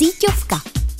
Síťovka.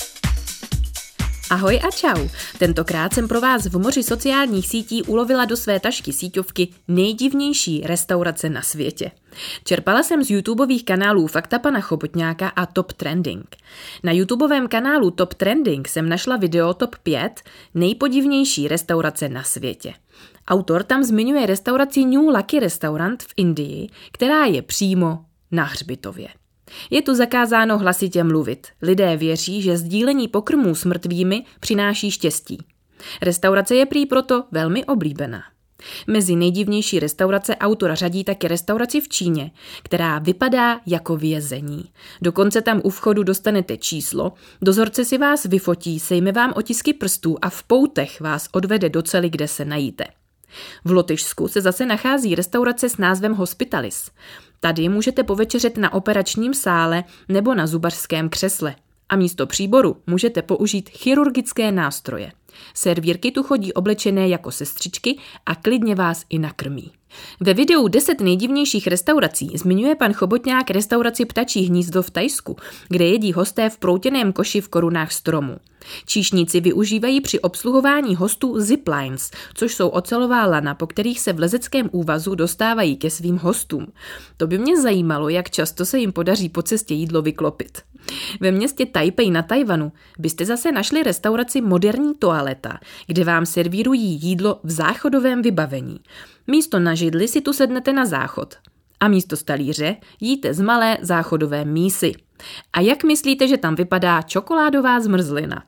Ahoj a čau. Tentokrát jsem pro vás v moři sociálních sítí ulovila do své tašky síťovky nejdivnější restaurace na světě. Čerpala jsem z YouTubeových kanálů Fakta pana Chobotňáka a Top Trending. Na YouTubeovém kanálu Top Trending jsem našla video Top 5 nejpodivnější restaurace na světě. Autor tam zmiňuje restauraci New Lucky Restaurant v Indii, která je přímo na hřbitově. Je tu zakázáno hlasitě mluvit. Lidé věří, že sdílení pokrmů s mrtvými přináší štěstí. Restaurace je prý proto velmi oblíbená. Mezi nejdivnější restaurace autor řadí také restauraci v Číně, která vypadá jako vězení. Dokonce tam u vchodu dostanete číslo, dozorce si vás vyfotí, sejme vám otisky prstů a v poutech vás odvede do cely, kde se najíte. V Lotyšsku se zase nachází restaurace s názvem Hospitalis. Tady můžete povečeřet na operačním sále nebo na zubařském křesle. A místo příboru můžete použít chirurgické nástroje. Servírky tu chodí oblečené jako sestřičky a klidně vás i nakrmí. Ve videu 10 nejdivnějších restaurací zmiňuje pan Chobotňák restauraci Ptačí hnízdo v Thajsku, kde jedí hosté v proutěném koši v korunách stromů. Číšníci využívají při obsluhování hostů ziplines, což jsou ocelová lana, po kterých se v lezeckém úvazu dostávají ke svým hostům. To by mě zajímalo, jak často se jim podaří po cestě jídlo vyklopit. Ve městě Taipei na Tajvanu byste zase našli restauraci Moderní toaleta, kde vám servírují jídlo v záchodovém vybavení. Místo na židli si tu sednete na záchod. A místo talíře jíte z malé záchodové mísy. A jak myslíte, že tam vypadá čokoládová zmrzlina?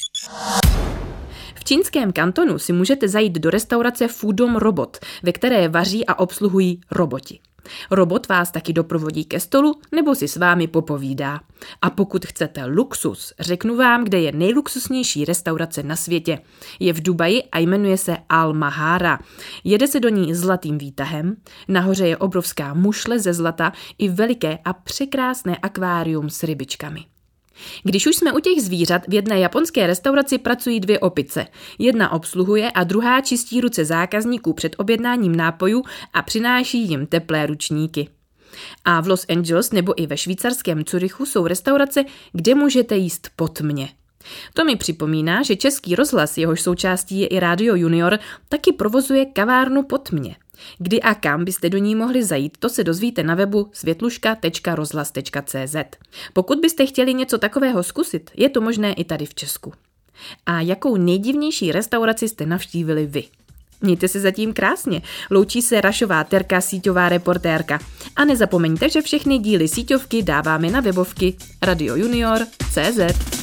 V čínském Kantonu si můžete zajít do restaurace Foodom Robot, ve které vaří a obsluhují roboti. Robot vás taky doprovodí ke stolu nebo si s vámi popovídá. A pokud chcete luxus, řeknu vám, kde je nejluxusnější restaurace na světě. Je v Dubaji a jmenuje se Al Mahara. Jede se do ní zlatým výtahem, nahoře je obrovská mušle ze zlata i veliké a překrásné akvárium s rybičkami. Když už jsme u těch zvířat, v jedné japonské restauraci pracují 2 opice. Jedna obsluhuje a druhá čistí ruce zákazníků před objednáním nápojů a přináší jim teplé ručníky. A v Los Angeles nebo i ve švýcarském Curychu jsou restaurace, kde můžete jíst po tmě. To mi připomíná, že Český rozhlas, jehož součástí je i Radio Junior, taky provozuje kavárnu po tmě. Kdy a kam byste do ní mohli zajít, to se dozvíte na webu světluška.rozhlas.cz. Pokud byste chtěli něco takového zkusit, je to možné i tady v Česku. A jakou nejdivnější restauraci jste navštívili vy? Mějte se zatím krásně, loučí se Rašová Terka, síťová reportérka. A nezapomeňte, že všechny díly síťovky dáváme na webovky radiojunior.cz.